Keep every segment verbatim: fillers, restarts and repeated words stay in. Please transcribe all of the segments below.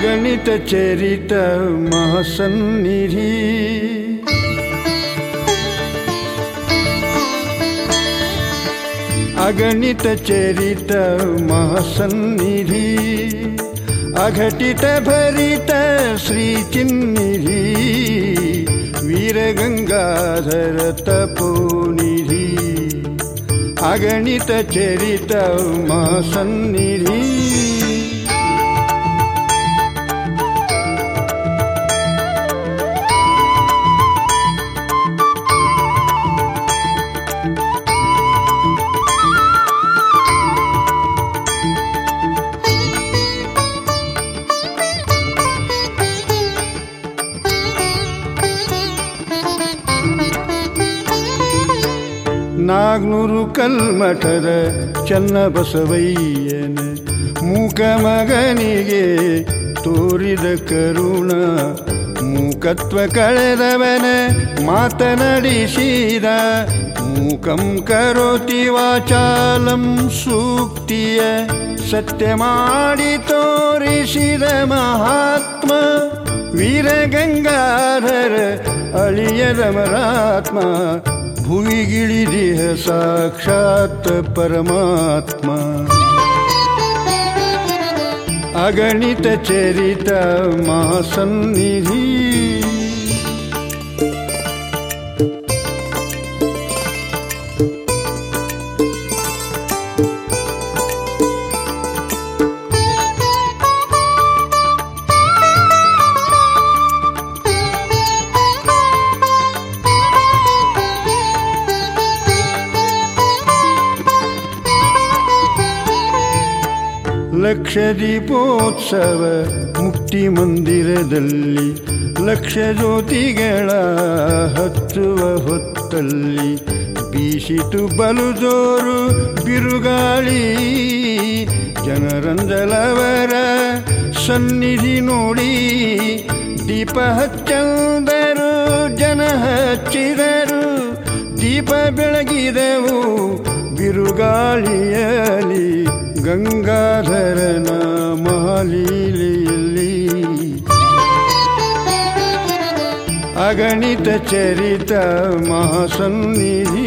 अगणित चरित महासन्निधि अगणित चरित महासन्निधि अघटित भरित श्री चिन्निधि वीर गंगाधर तपोनिधि अगणित चरित महासन्निधि ನಾಗ್ನೂರು ಕಲ್ಮಠದ ಚನ್ನಬಸವಯ್ಯನ ಮೂಕ ಮಗನಿಗೆ ತೋರಿದ ಕರುಣ ಮೂಕತ್ವ ಕಳೆದವನ ಮಾತನಾಡಿಸಿದ ಮೂಕಂ ಕರೋತಿ ವಾಚಾಲಂ ಸೂಕ್ತಿಯ ಸತ್ಯ ಮಾಡಿ ತೋರಿಸಿದ ಮಹಾತ್ಮ ವೀರಗಂಗಾಧರ ಅಳಿಯದ ಮರಾತ್ಮ ಭುವಿಗಿಳಿದಿಹ ಸಾಕ್ಷಾತ್ ಪರಮಾತ್ಮ ಅಗಣಿತ ಚರಿತ ಮಹಾಸನ್ನಿಧಿ ಲಕ್ಷ ದೀಪೋತ್ಸವ ಮುಕ್ತಿ ಮಂದಿರದಲ್ಲಿ ಲಕ್ಷ ಜ್ಯೋತಿಗಳ ಹಚ್ಚುವ ಹೊತ್ತಲ್ಲಿ ಬೀಸಿತು ಬಲು ಜೋರು ಬಿರುಗಾಳಿ ಜನರಂಜಲವರ ಸನ್ನಿಧಿ ನೋಡಿ ದೀಪ ಹಚ್ಚಂದರು ಜನ ಹಚ್ಚಿದರು ದೀಪ ಬೆಳಗಿದವು ಬಿರುಗಾಳಿಯಲ್ಲಿ ಗಂಗಾಧರನ ಮಹಾಲೀಲೆಯಲ್ಲಿ ಅಗಣಿತ ಚರಿತ ಮಹಾಸನ್ನಿಧಿ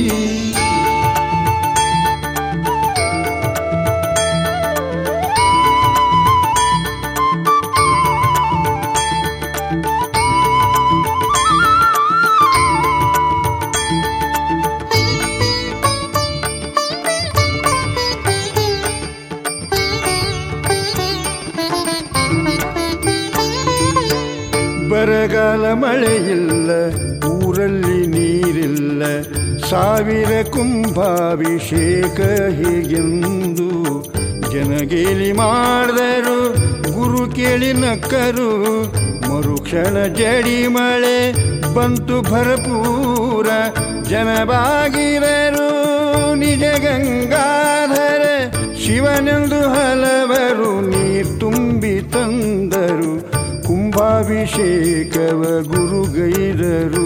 ಬರಗಾಲ ಮಳೆಯಿಲ್ಲ ಊರಲ್ಲಿ ನೀರಿಲ್ಲ ಸಾವಿರ ಕುಂಭಾಭಿಷೇಕ ಹೀಗೆಂದು ಜನಗೇಲಿ ಮಾಡಿದರು ಗುರು ಕೇಳಿ ನಕ್ಕರು ಮರುಕ್ಷಣ ಜಡಿ ಮಳೆ ಬಂತು ಭರಪೂರ ಜನಬಾಗಿರರು ನಿಜ ಗಂಗಾಧರ ಶಿವನೆಂದು ಹಲವರು ನೀರು ತುಂಬಿ ತಂದರು ಕುಂಭಾಭಿಷೇಕವ ಗುರುಗೈದರು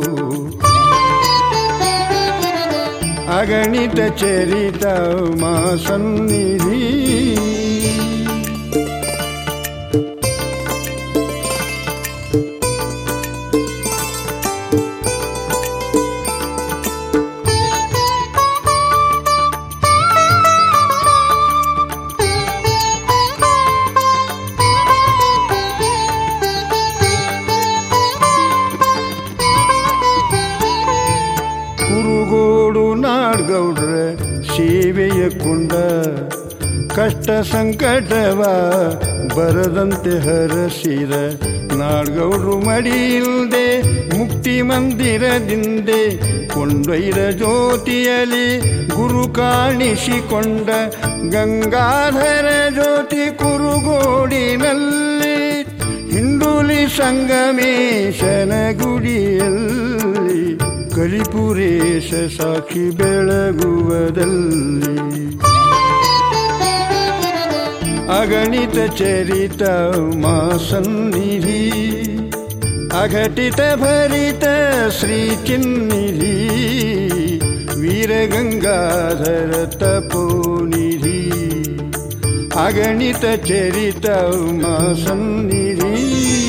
ಅಗಣಿತ ಚರಿತ ಮಹಾಸನ್ನಿಧಿ ಕುರುಗೋಡು ನಾಡ್ಗೌಡ್ರ ಸೇವೆಯ ಕೊಂಡ ಕಷ್ಟ ಸಂಕಟವ ಬರದಂತೆ ಹರಸಿದ ನಾಡ್ಗೌಡ್ರು ಮಡಿಯಿಲ್ದೆ ಮುಕ್ತಿ ಮಂದಿರದಿಂದೆ ಕೊಂಡೊಯ್ದ ಜ್ಯೋತಿಯಲ್ಲಿ ಗುರು ಕಾಣಿಸಿಕೊಂಡ ಗಂಗಾಧರ ಜ್ಯೋತಿ ಕುರುಗೋಡಿನಲ್ಲಿ ಹಿಂಡುಲಿ ಸಂಗಮೇಶನ ಗುಡಿಯಲ್ಲಿ ಕಲಿಪುರೇಶ ಸಾಕ್ಷಿ ಬೆಳಗುವದಲ್ಲಿ ಅಗಣಿತ ಚರಿತ ಮಹಾಸನ್ನಿಧಿ ಅಘಟಿತ ಭರಿತ ಶ್ರೀ ಚಿನ್ನಿಧಿ ವೀರಗಂಗಾಧರ ತಪೋನಿಧಿ अगणित चरित उमा सन्निधि